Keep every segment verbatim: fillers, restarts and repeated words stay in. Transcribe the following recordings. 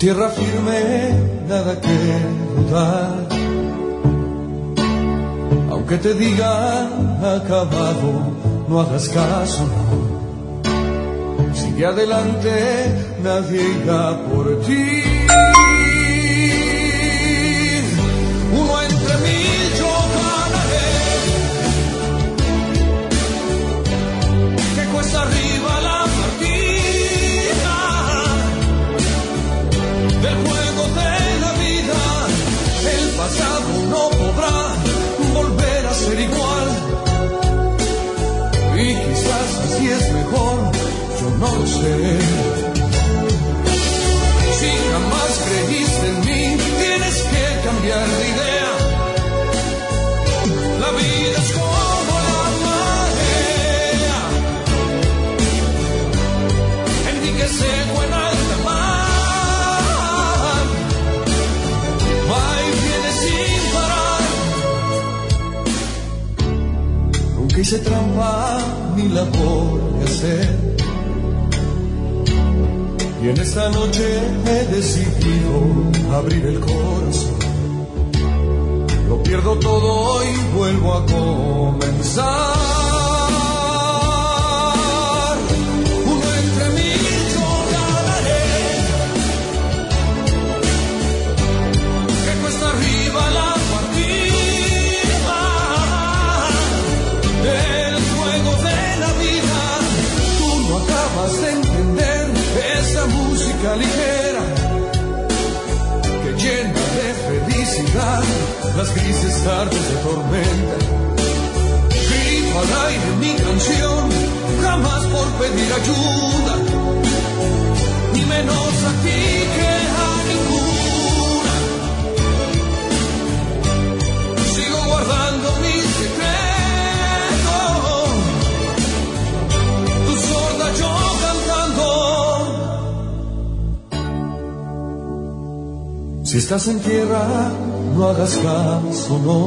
tierra firme, nada que dudar. Aunque te digan acabado, no hagas caso, no. Sigue adelante, nadie irá por ti. Uno entre mil yo ganaré, que cuesta arriba la partida del juego de la vida. El pasado no podrá volver a ser igual, y quizás así es mejor, yo no lo sé. Si jamás creíste en mí, tienes que cambiar de idea. La vida es como la marea, enriquece en alta mar, va y viene sin parar. Nunca hice trampa ni la voy a hacer, y en esta noche he decidido abrir el corazón. Lo pierdo todo y vuelvo a comenzar. Uno entre mil yo ganaré, que cuesta arriba la partida del juego de la vida. Tú no acabas de entender esa música ligera que llena de felicidad las grises tardes de tormenta. Grito al aire mi canción, jamás por pedir ayuda, ni menos a ti que a ninguna. Sigo guardando mi secreto, tu sorda yo cantando. Si estás en tierra, no hagas caso, no.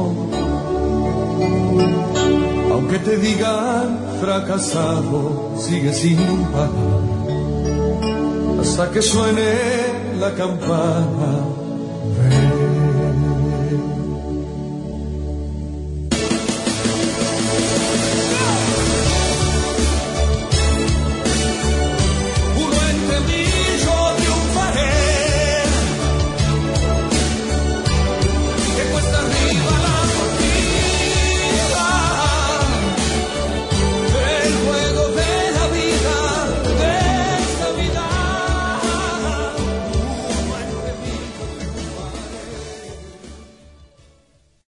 Aunque te digan fracasado, sigue sin parar, hasta que suene la campana. Ven.